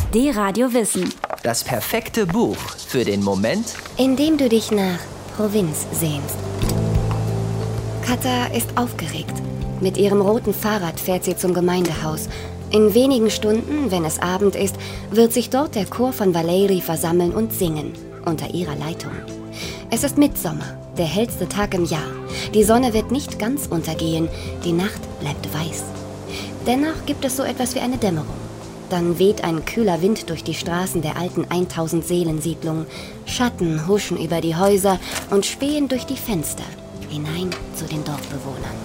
D-Radio Wissen. Das perfekte Buch für den Moment, in dem du dich nach Provinz sehnst. Kata ist aufgeregt. Mit ihrem roten Fahrrad fährt sie zum Gemeindehaus. In wenigen Stunden, wenn es Abend ist, wird sich dort der Chor von Valeri versammeln und singen, unter ihrer Leitung. Es ist Mittsommer, der hellste Tag im Jahr. Die Sonne wird nicht ganz untergehen, die Nacht bleibt weiß. Dennoch gibt es so etwas wie eine Dämmerung. Dann weht ein kühler Wind durch die Straßen der alten 1000-Seelen-Siedlung. Schatten huschen über die Häuser und spähen durch die Fenster hinein zu den Dorfbewohnern.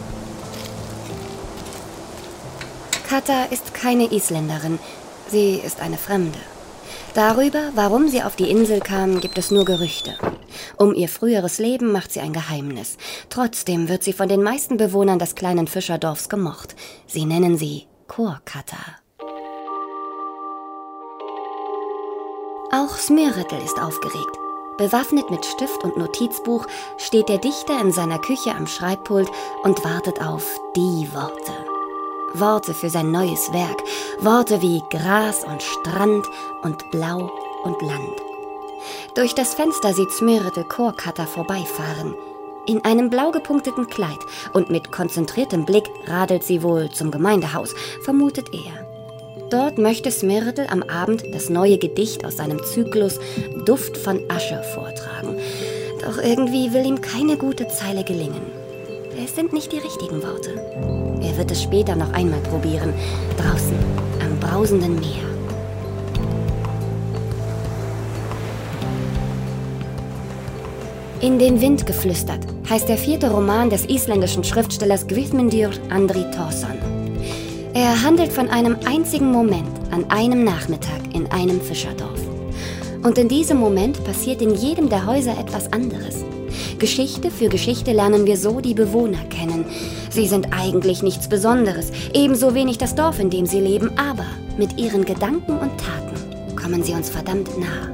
Kata ist keine Isländerin, sie ist eine Fremde. Darüber, warum sie auf die Insel kam, gibt es nur Gerüchte. Um ihr früheres Leben macht sie ein Geheimnis. Trotzdem wird sie von den meisten Bewohnern des kleinen Fischerdorfs gemocht. Sie nennen sie Chor-Kata. Auch Smyrill ist aufgeregt. Bewaffnet mit Stift und Notizbuch steht der Dichter in seiner Küche am Schreibpult und wartet auf die Worte. Worte für sein neues Werk. Worte wie Gras und Strand und Blau und Land. Durch das Fenster sieht Smyrill Chor-Kata vorbeifahren. In einem blau gepunkteten Kleid und mit konzentriertem Blick radelt sie wohl zum Gemeindehaus, vermutet er. Dort möchte Smyrill am Abend das neue Gedicht aus seinem Zyklus Duft von Asche vortragen. Doch irgendwie will ihm keine gute Zeile gelingen. Es sind nicht die richtigen Worte. Er wird es später noch einmal probieren, draußen am brausenden Meer. In den Wind geflüstert heißt der 4. Roman des isländischen Schriftstellers Guðmundur Andri Thorsson. Er handelt von einem einzigen Moment an einem Nachmittag in einem Fischerdorf. Und in diesem Moment passiert in jedem der Häuser etwas anderes. Geschichte für Geschichte lernen wir so die Bewohner kennen. Sie sind eigentlich nichts Besonderes, ebenso wenig das Dorf, in dem sie leben, aber mit ihren Gedanken und Taten kommen sie uns verdammt nah.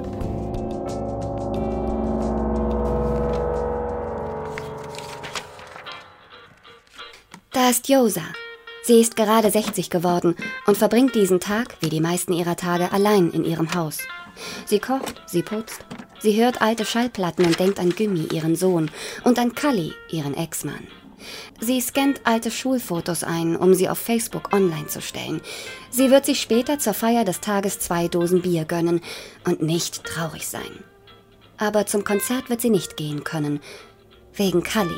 Da ist Jósa. Sie ist gerade 60 geworden und verbringt diesen Tag, wie die meisten ihrer Tage, allein in ihrem Haus. Sie kocht, sie putzt, sie hört alte Schallplatten und denkt an Gummi, ihren Sohn, und an Kalli, ihren Ex-Mann. Sie scannt alte Schulfotos ein, um sie auf Facebook online zu stellen. Sie wird sich später zur Feier des Tages 2 Dosen Bier gönnen und nicht traurig sein. Aber zum Konzert wird sie nicht gehen können, wegen Kalli.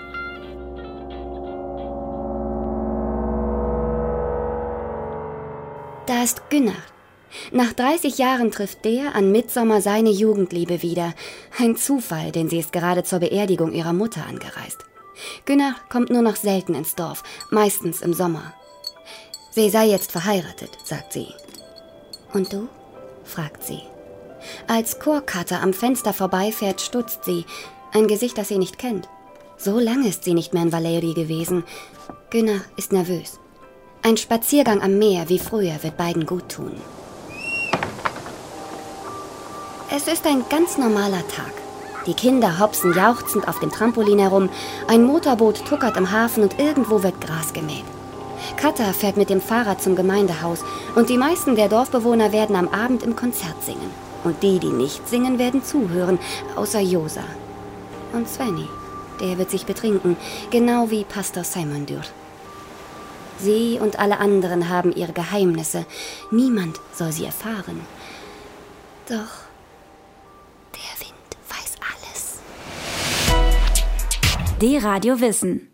Da ist Gunnar. Nach 30 Jahren trifft der an Mittsommer seine Jugendliebe wieder. Ein Zufall, denn sie ist gerade zur Beerdigung ihrer Mutter angereist. Gunnar kommt nur noch selten ins Dorf, meistens im Sommer. Sie sei jetzt verheiratet, sagt sie. Und du? Fragt sie. Als Chor-Kata am Fenster vorbeifährt, stutzt sie. Ein Gesicht, das sie nicht kennt. So lange ist sie nicht mehr in Valeri gewesen. Gunnar ist nervös. Ein Spaziergang am Meer wie früher wird beiden gut tun. Es ist ein ganz normaler Tag. Die Kinder hopsen jauchzend auf dem Trampolin herum, ein Motorboot tuckert im Hafen und irgendwo wird Gras gemäht. Kata fährt mit dem Fahrrad zum Gemeindehaus und die meisten der Dorfbewohner werden am Abend im Konzert singen. Und die nicht singen, werden zuhören, außer Jósa. Und Svenni, der wird sich betrinken, genau wie Pastor Sæmundur. Sie und alle anderen haben ihre Geheimnisse. Niemand soll sie erfahren. Doch der Wind weiß alles. D-Radio Wissen.